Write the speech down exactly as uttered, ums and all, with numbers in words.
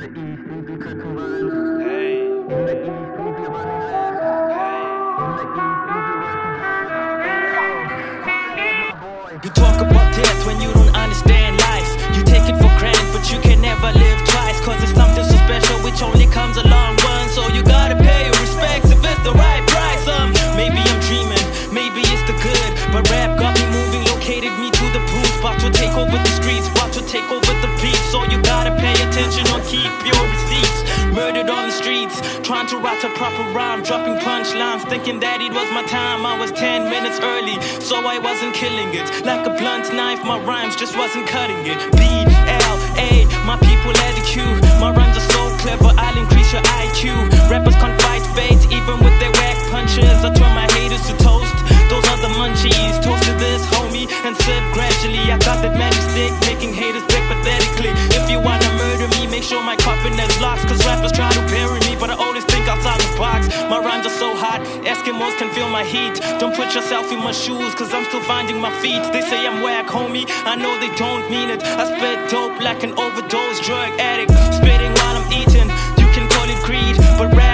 the east, need to cut some vines. Hey. In the east, need to run left. Hey. In the east, need to work some. You talk about death when you don't understand life. You take it for granted, but you can never live twice. Cause it's something so special which only comes along once. So you gotta pay your respects if it's the right price. Um, maybe I'm dreaming, maybe it's the good, but rap got me moving, located me to the booth. About to take over the streets, about to take over the beat. So you gotta pay attention or keep your receipts. Murdered on the streets, trying to write a proper rhyme, dropping punchlines, thinking that it was my time. I was ten minutes early, so I wasn't killing it. Like a blunt knife, my rhymes just wasn't cutting it. B L A, my people at the queue. My rhymes are so clever, I'll increase your I Q. Rappers can't fight fate, even with their whack punches. I turn my haters to toast, those are the munchies. Toast to this, homie, and sip gradually. I got that magic stick, making haters beg pathetically. If you wanna murder me, make sure my coffin is locked. Cause rappers try to bury me, but I always think outside the box. My rhymes are so hot, Eskimos can feel my heat. Don't put yourself in my shoes, cause I'm still finding my feet. They say I'm whack, homie, I know they don't mean it. I spit dope like an overdose drug addict, spitting while I'm eating. You can call it greed, but rap